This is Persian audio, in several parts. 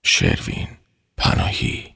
شروین پناهی.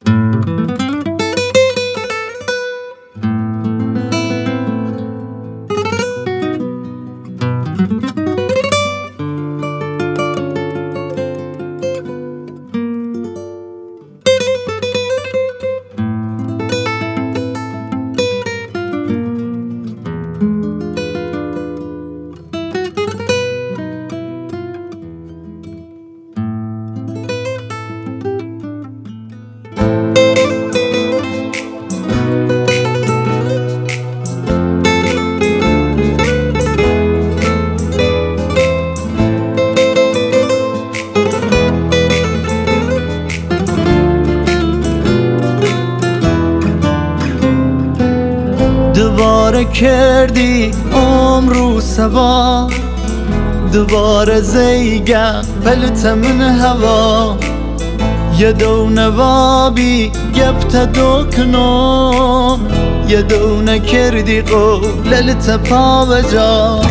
دوباره کردی عمرو سوا، دوباره زیگم پلت من هوا. یه دونه وابی گبت دوکنو، یه دونه کردی قولت پا بجا.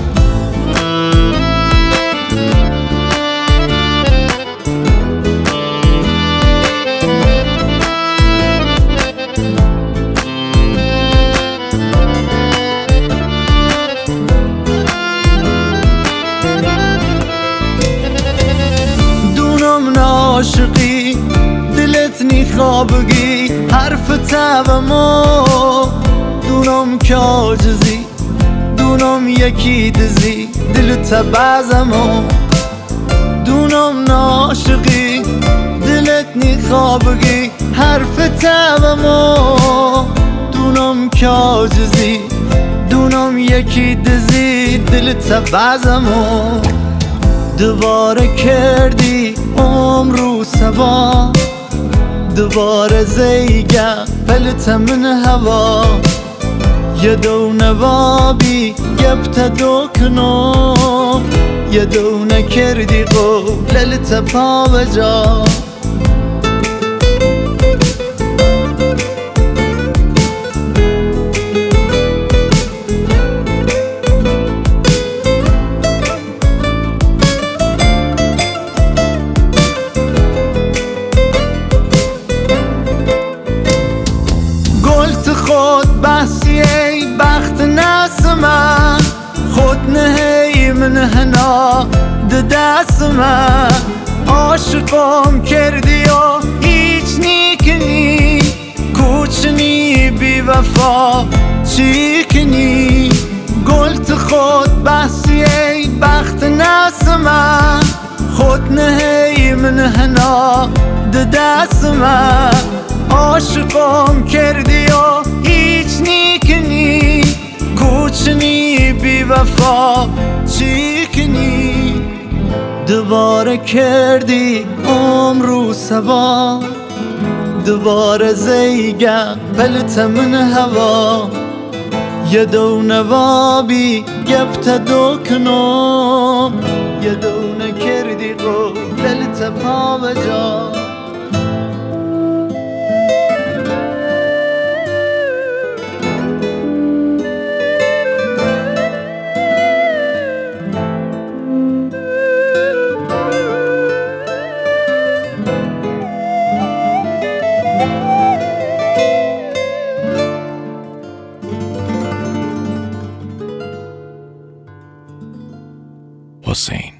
عاشقی دلت خوابگی حرف تبمو، دونم که عاجزی دونم یکی دزی دلت بعضمو. دونم ناشقی دلت خوابگی حرف تبمو، دونم که عاجزی دونم یکی دزی دلت بعضمو. دوباره کردی عمرو سوا، دوباره زیگم پلت من هوا. یه دونه وابی گبت دوکنو، یه دونه کردی قولت پا بجا. خود بحثی ای بخت نسمه، خود نهی من هنا دست من. عاشقم کردی و هیچ نیکنی، کوچنی بی وفا چی کنی. گلت خود بحثی ای بخت نسمه، خود نهی من هنا دست من. عاشقم کردی و هیچ نیکنی، کوچنی بی وفا چی کنی. دوباره کردی عمرو سوا، دوباره زیگم پلت من هوا. یه دونه وابی گبت دوکنو، یه دونه کردی قولت پا بجا. حسین